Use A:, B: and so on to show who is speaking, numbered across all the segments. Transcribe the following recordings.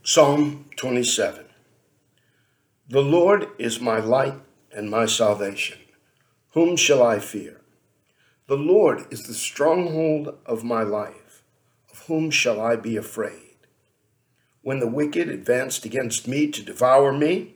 A: Psalm 27. The Lord is my light and my salvation. Whom shall I fear? The Lord is the stronghold of my life. Of whom shall I be afraid? When the wicked advanced against me to devour me,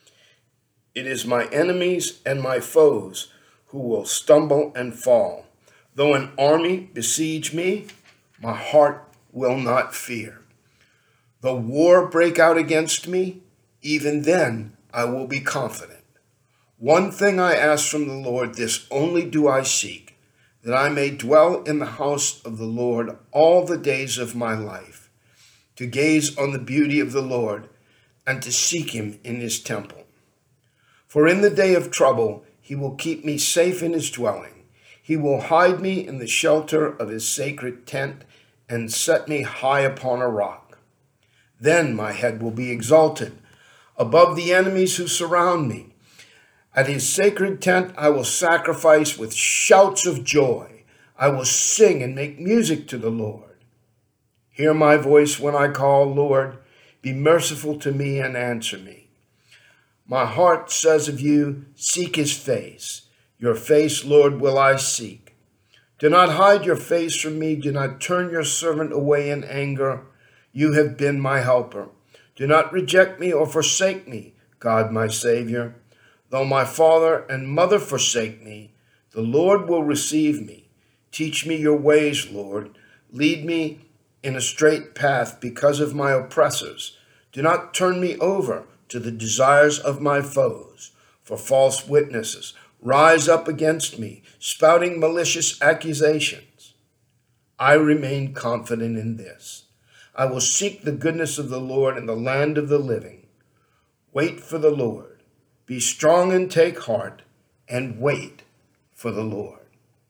A: it is my enemies and my foes who will stumble and fall. Though an army besiege me, my heart will not fear. Though war break out against me, even then I will be confident. One thing I ask from the Lord, this only do I seek, that I may dwell in the house of the Lord all the days of my life, to gaze on the beauty of the Lord and to seek him in his temple. For in the day of trouble he will keep me safe in his dwelling. He will hide me in the shelter of his sacred tent and set me high upon a rock. Then my head will be exalted above the enemies who surround me. At his sacred tent I will sacrifice with shouts of joy. I will sing and make music to the Lord. Hear my voice when I call, Lord. Be merciful to me and answer me. My heart says of you, seek his face. Your face, Lord, will I seek. Do not hide your face from me. Do not turn your servant away in anger. You have been my helper. Do not reject me or forsake me, God my Savior. Though my father and mother forsake me, the Lord will receive me. Teach me your ways, Lord. Lead me in a straight path because of my oppressors. Do not turn me over to the desires of my foes, for false witnesses rise up against me, spouting malicious accusations. I remain confident in this. I will seek the goodness of the Lord in the land of the living. Wait for the Lord. Be strong and take heart, and wait for the Lord.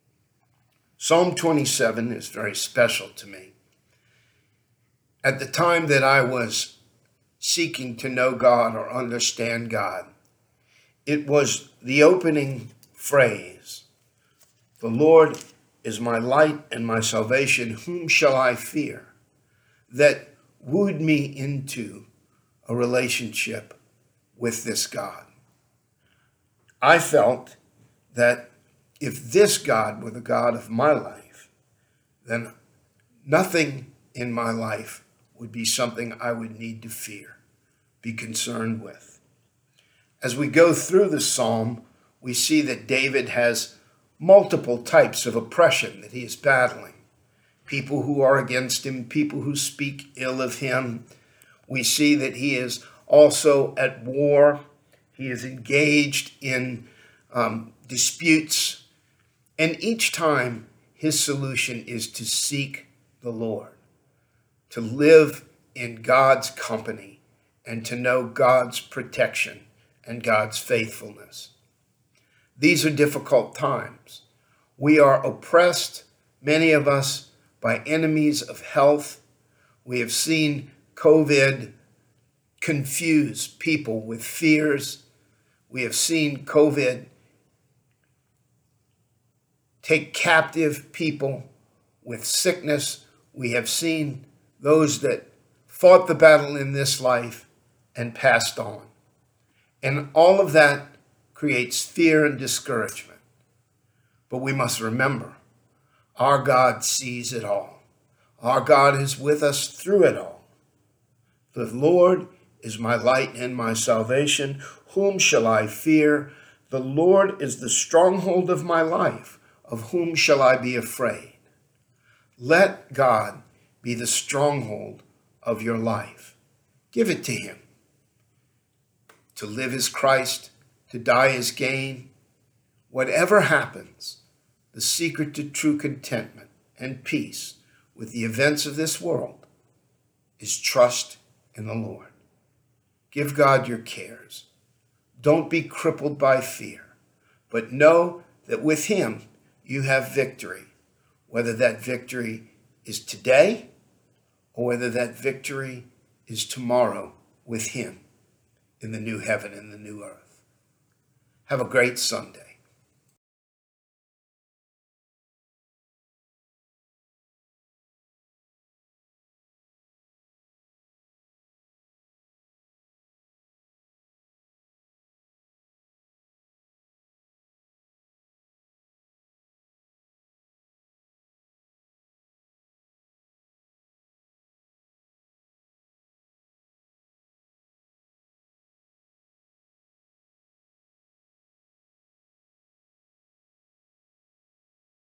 A: Psalm 27 is very special to me. At the time that I was seeking to know God or understand God, it was the opening phrase, "The Lord is my light and my salvation. Whom shall I fear?" that wooed me into a relationship with this God. I felt that if this God were the God of my life, then nothing in my life would be something I would need to fear, be concerned with. As we go through the psalm, we see that David has multiple types of oppression that he is battling. People who are against him, people who speak ill of him. We see that he is also at war. He is engaged in disputes. And each time his solution is to seek the Lord, to live in God's company, and to know God's protection and God's faithfulness. These are difficult times. We are oppressed, many of us, by enemies of health. We have seen COVID confuse people with fears. We have seen COVID take captive people with sickness. We have seen those that fought the battle in this life and passed on. And all of that creates fear and discouragement. But we must remember, our God sees it all. Our God is with us through it all. The Lord is my light and my salvation. Whom shall I fear? The Lord is the stronghold of my life. Of whom shall I be afraid? Let God be the stronghold of your life. Give it to him. To live is Christ, to die is gain. Whatever happens, the secret to true contentment and peace with the events of this world is trust in the Lord. Give God your cares. Don't be crippled by fear, but know that with him you have victory, whether that victory is today or whether that victory is tomorrow with him in the new heaven and the new earth. Have a great Sunday.